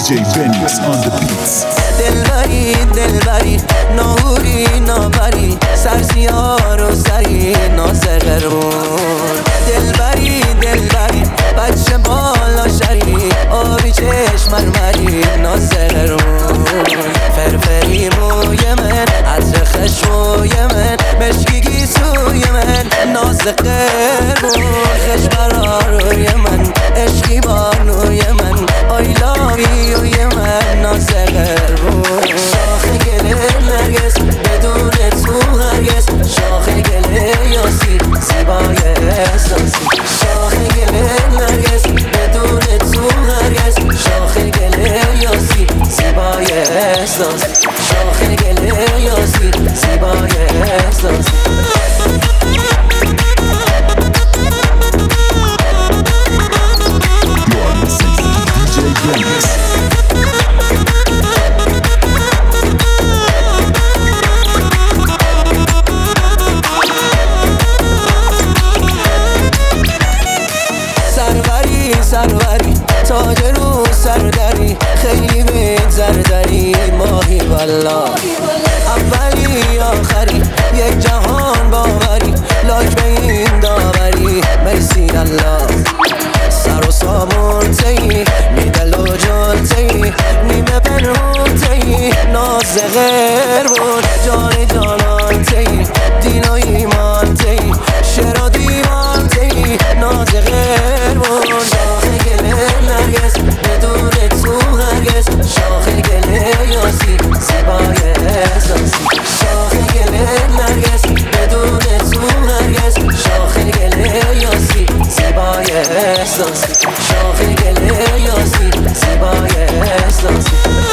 DJ Benix on the beats. دلبری دلبری ناهوری نابری سرسیار و سری ناز قرمون دلبری دلبری بچه بالا شری آبی چشم مرمری ناز قرمون فرفری موی من عطر خشموی من مشکی گیسوی من ناز قرمون خش براروی من عشقی بانوی من I love you من ناز قرمون شاخ گل نرگس بدون تو هرگز شاخ گل یاسی زیبای احساسی شاخ گل نرگس بدون تو هرگز شاخ گل یاسی زیبای احساسی شاخ گل یاسی زیبای احساسی سروری تاج رو سردری خیلی بگذردری ماهی والا اولی آخری یک جهان باوری لاک به این داوری مرسی الله سر و سامون تی میدل و جان تی نیمه پنهون تی ناز غربون جان جانان تی دین و ایمان تی شر و دیوان تی ناز غربون شاخ گل نرگس بدون تو هرگز شاخ گل یاسی زیبای احساسی شاخ گل نرگس بدون تو هرگز شاخ گل یاسی زیبای احساسی شاخ گل یاسی زیبای احساسی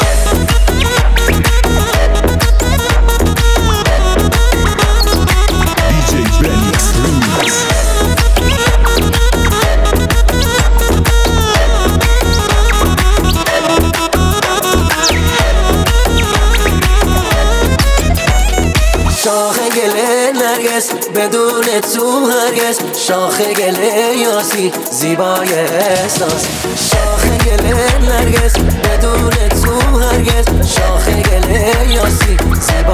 شاخ گل نرگس بدون تو هرگز شاخ گل یاسی زیبای احساس شاخ گل نرگس بدون تو هرگز شاخ گل یاسی